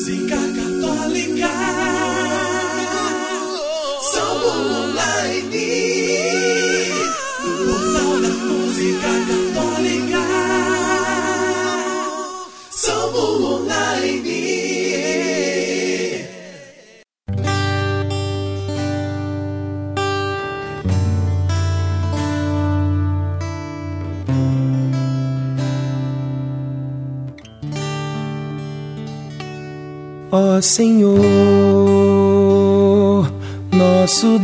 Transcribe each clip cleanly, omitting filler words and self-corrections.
música católica. Somos online. Portal da música católica. Somos online. Ó Senhor, nosso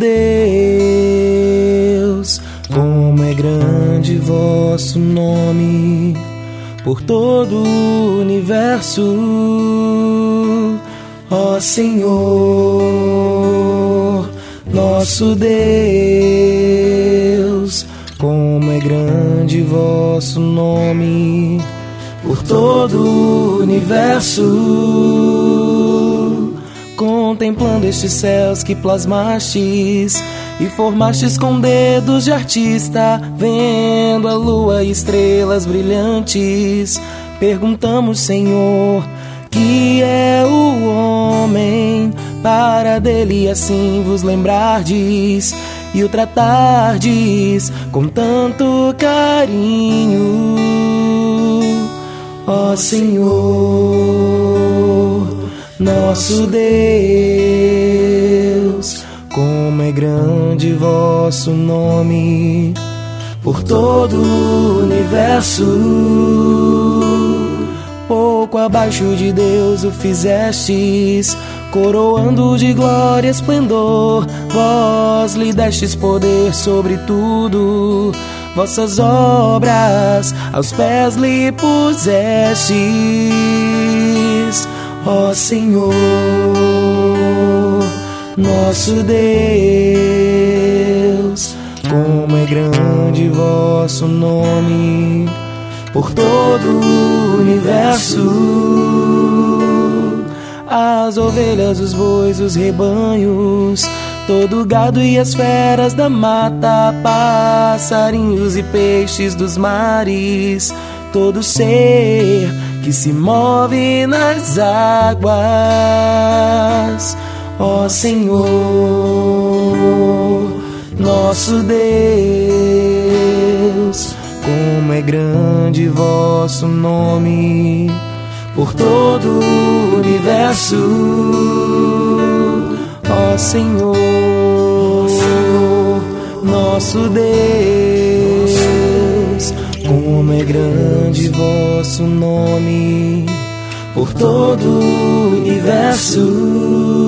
Deus, como é grande vosso nome por todo o universo. Ó Senhor, nosso Deus, como é grande vosso nome por todo o universo. Contemplando estes céus que plasmastes e formastes com dedos de artista, vendo a lua e estrelas brilhantes, perguntamos, Senhor, que é o homem para dele assim vos lembrardes e o tratardes com tanto carinho. Ó Senhor, nosso Deus, como é grande vosso nome por todo o universo. Pouco abaixo de Deus o fizestes, coroando de glória e esplendor. Vós lhe destes poder sobre tudo, vossas obras aos pés lhe pusestes. Ó Senhor, nosso Deus, como é grande vosso nome por todo o universo. As ovelhas, os bois, os rebanhos, todo o gado e as feras da mata, passarinhos e peixes dos mares, todo ser que se move nas águas. Ó Senhor, nosso Deus, como é grande vosso nome por todo o universo. Ó Senhor, nosso Deus, como é grande vosso nome por todo o universo.